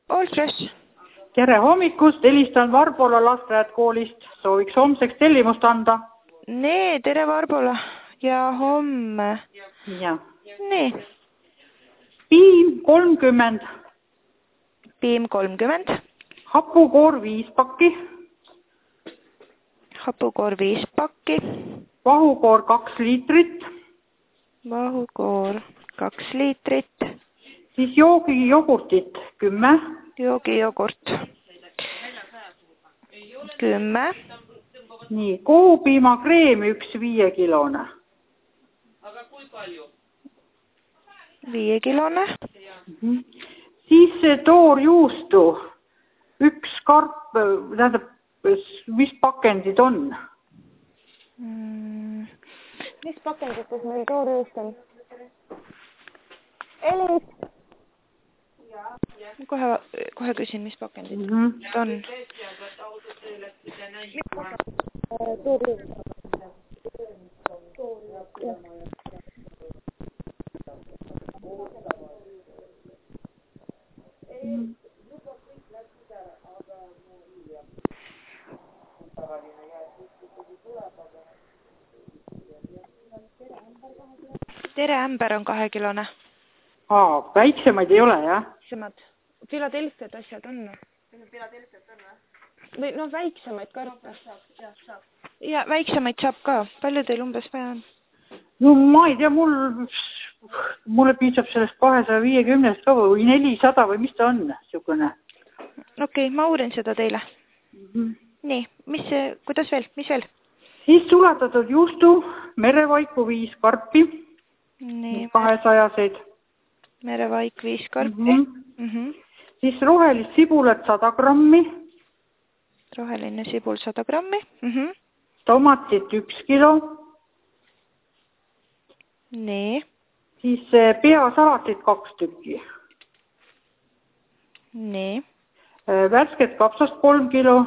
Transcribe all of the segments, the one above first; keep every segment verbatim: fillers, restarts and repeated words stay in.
Oltress. Tere hommikust, helistan Varbola lasteaedkoolist. Sooviks homseks tellimust anda. Nee, tere Varbola. Ja homme. Ja. Nee. Piim kolmkümmend. Piim kolmkümmend. Hapukoor viis pakki. Hapukoor viis pakki. Vahukoor kaks liitrit. Vahukoor kaks liitrit. Siis joogijogurtit kümme. Joogijogurt. Kümme. Nii, kohupiimakreemi üks viiekilone. Aga kui palju? Viiekilone. Mm-hmm. Siis toorjuustu üks karp, tähendab, mis pakendid on? Mm. Mis pakendites meil toorjuust on? Elis. Kohe, kohe küsin, mis pakendid mm-hmm. on. Toorjuust. Mm. Tere ämber on kahekilone. Aa, väiksemaid ei ole, jah? Väiksemad. Philadelphiad asjad on. Philadelphiad on, või? Või noh, väiksemaid karpe. Ja, saab. Ja väiksemaid saab ka. Palju teil umbes vaja on? No ma ei tea, mul, mulle piisab sellest kahesaja viiekümnest ka või nelisada või mis ta on, niisugune. Okei, okay, ma uurin seda teile. Mm-hmm. Nii, mis, kuidas veel, mis veel? Siis sulatatud juustu, merevaiku viis karpi. Nii. kahesajaseid. Merevaik viis karpi. Mm-hmm. Mm-hmm. Siis rohelist sibulat sada grammi. Roheline sibul sada grammi. Mm-hmm. Tomatit üks kilo. Nii. Siis peasalatit kaks tükki. Nii. Värsket kapsast kolm kilo.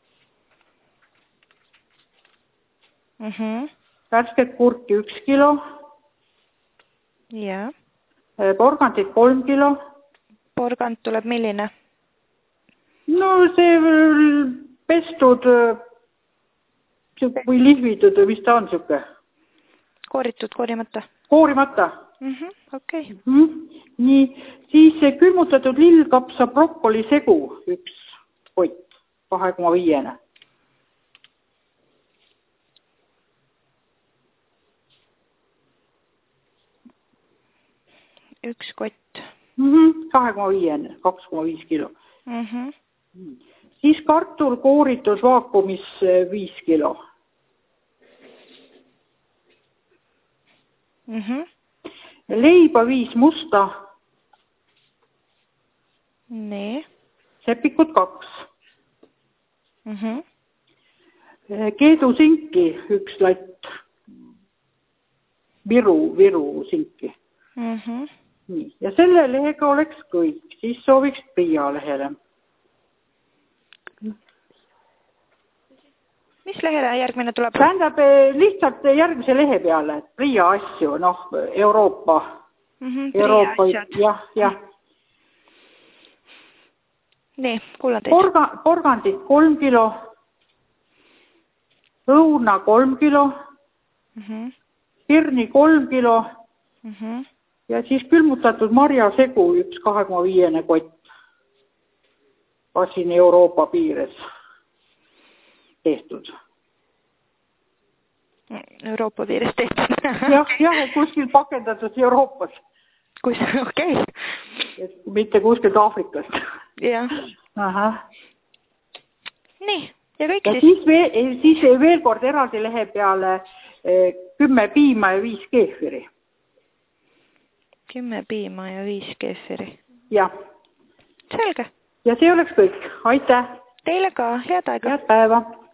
Mm-hmm. Värsket kurki üks kilo. Ja. Porgandit kolm kilo. Porgand tuleb milline? No see pestud või lihvitud või mis ta on siuke? Kooritud, koorimata? Koorimata. Mm-hmm. Okei. Okay. Mm-hmm. Nii, siis külmutatud lillkapsa brokkoli segu üks kott, kahe koma viiene. Üks kott. Mm-hmm. kahe koma viiene, kaks koma viis kilo. Mm-hmm. Siis kartul kooritus vaakumis viis kilo. Mm-hmm. Leiba viis musta. Nii. Sepikut kaks. Mm-hmm. Keedu sinki üks latt. Viru, Viru sinki. Mm-hmm. Nii. Ja selle lehega oleks kõik. Siis sooviks Priia lehele. Mis lehele järgmine tuleb? Tähendab lihtsalt järgmise lehe peale. Priia asju, noh, Euroopa. Mm-hmm. Euroopa, jah, jah. Nii, kuulan teid. Porga, porgandit kolm kilo. Õuna kolm kilo. Mm-hmm. Pirni kolm kilo. Mm-hmm. Ja siis külmutatud marjasegu üks kahe koma viiene kott. Ka siin Euroopa piires tehtud. Euroopa piires tehtud. jah, jah, kuskil pakendatud Euroopas. Kus, okei. Okay. Mitte kuskilt Aafrikast. jah. Aha. Nii, ja kõik ja siis? Siis veel, siis veel kord eraldi lehe peale kümme piima ja viis keefiri. Kümme piima ja viis keefiri. Jah. Selge. Ja see oleks kõik. Aitäh. Teile ka. Head aega. Head päeva.